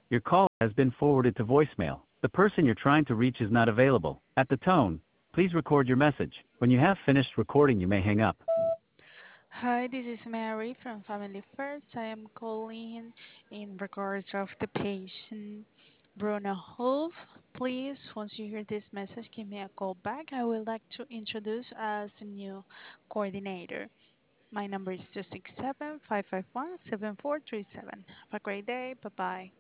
Your call has been forwarded to voicemail. The person you're trying to reach is not available. At the tone, please record your message. When you have finished recording, you may hang up. Hi, this is Mary from Family First. I am calling in regards of the patient Bruno Hoof. Please, once you hear this message, give me a call back. I would like to introduce as a new coordinator. My number is 267-551-7437. Have a great day. Bye-bye.